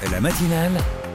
La matinale,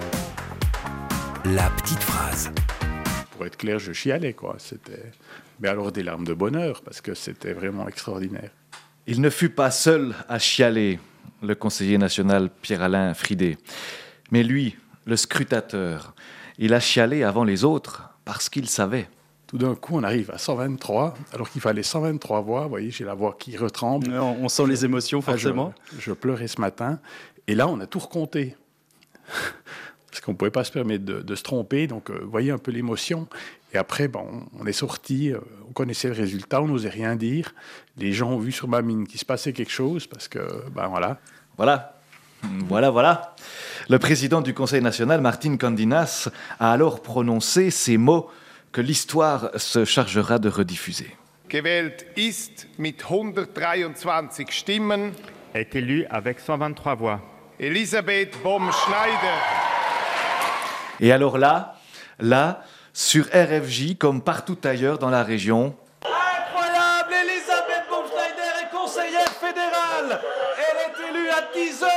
la petite phrase. Pour être clair, je chialais, quoi. Mais alors des larmes de bonheur, parce que c'était vraiment extraordinaire. Il ne fut pas seul à chialer, le conseiller national Pierre-Alain Fridé. Mais lui, le scrutateur, il a chialé avant les autres parce qu'il savait. Tout d'un coup, on arrive à 123, alors qu'il fallait 123 voix. Vous voyez, j'ai la voix qui retremble. On sent les émotions, forcément. Je pleurais ce matin. Et là, on a tout recompté. Parce qu'on ne pouvait pas se permettre de se tromper. Donc, vous voyez un peu l'émotion. Et après, on est sorti. On connaissait le résultat. On n'osait rien dire. Les gens ont vu sur ma mine qu'il se passait quelque chose. Parce que, voilà. Voilà. Le président du Conseil national, Martin Candinas, a alors prononcé ces mots que l'histoire se chargera de rediffuser. Gewählt ist mit 123 Stimmen est élu avec 123 voix. Elisabeth Baum-Schneider. Et alors là, sur RFJ, comme partout ailleurs dans la région, incroyable, Elisabeth Baum-Schneider est conseillère fédérale. Elle est élue à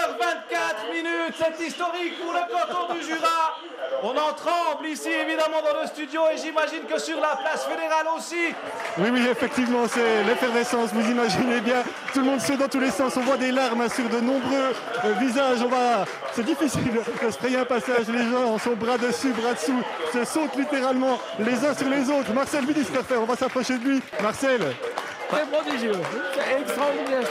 10h24 minutes. C'est historique pour le canton du Jura. On en tremble ici, évidemment, dans le studio, et j'imagine que sur la place fédérale aussi. Oui, effectivement, c'est l'effervescence, vous imaginez bien. Tout le monde se dans tous les sens, on voit des larmes sur de nombreux visages. C'est difficile de se frayer un passage, les gens sont bras dessus, bras dessous, se sautent littéralement les uns sur les autres. Marcel Vidy se faire, on va s'approcher de lui. Marcel. C'est prodigieux, c'est extraordinaire,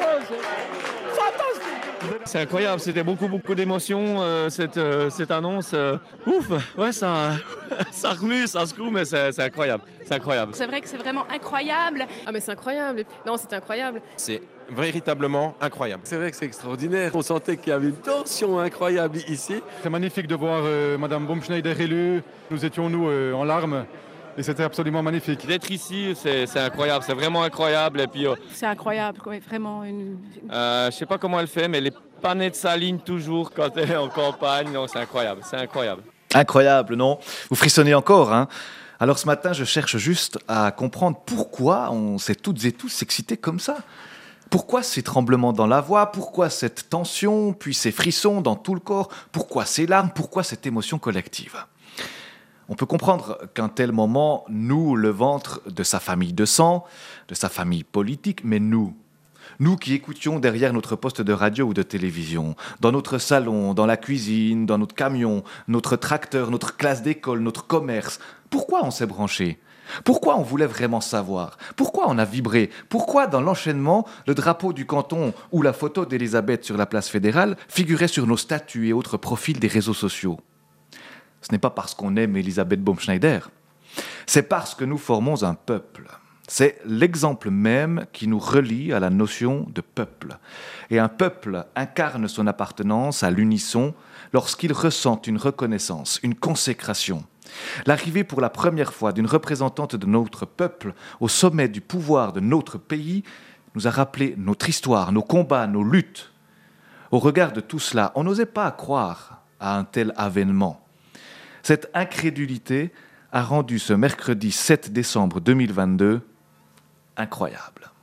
c'est fantastique. C'est incroyable, c'était beaucoup d'émotions, cette annonce. Ouf, ouais, ça remue, ça secoue, mais c'est incroyable. C'est vrai que c'est vraiment incroyable. Ah mais c'est incroyable, non c'est incroyable. C'est véritablement incroyable. C'est vrai que c'est extraordinaire, on sentait qu'il y avait une tension incroyable ici. C'est magnifique de voir Madame Baum-Schneider élue, nous étions en larmes. Et c'était absolument magnifique. D'être ici, c'est incroyable, c'est vraiment incroyable. Et puis, c'est incroyable, ouais, vraiment. Je sais pas comment elle fait, mais elle n'est pas née de sa ligne toujours quand elle est en campagne. Donc c'est incroyable. Incroyable, non ? Vous frissonnez encore, hein ? Alors ce matin, je cherche juste à comprendre pourquoi on s'est toutes et tous excités comme ça. Pourquoi ces tremblements dans la voix ? Pourquoi cette tension, puis ces frissons dans tout le corps ? Pourquoi ces larmes ? Pourquoi cette émotion collective ? On peut comprendre qu'un tel moment noue le ventre de sa famille de sang, de sa famille politique, mais nous qui écoutions derrière notre poste de radio ou de télévision, dans notre salon, dans la cuisine, dans notre camion, notre tracteur, notre classe d'école, notre commerce, pourquoi on s'est branché ? Pourquoi on voulait vraiment savoir ? Pourquoi on a vibré ? Pourquoi, dans l'enchaînement, le drapeau du canton ou la photo d'Elisabeth sur la place fédérale figurait sur nos statuts et autres profils des réseaux sociaux ? Ce n'est pas parce qu'on aime Elisabeth Baum-Schneider, c'est parce que nous formons un peuple. C'est l'exemple même qui nous relie à la notion de peuple. Et un peuple incarne son appartenance à l'unisson lorsqu'il ressent une reconnaissance, une consécration. L'arrivée pour la première fois d'une représentante de notre peuple au sommet du pouvoir de notre pays nous a rappelé notre histoire, nos combats, nos luttes. Au regard de tout cela, on n'osait pas croire à un tel avènement. Cette incrédulité a rendu ce mercredi 7 décembre 2022 incroyable.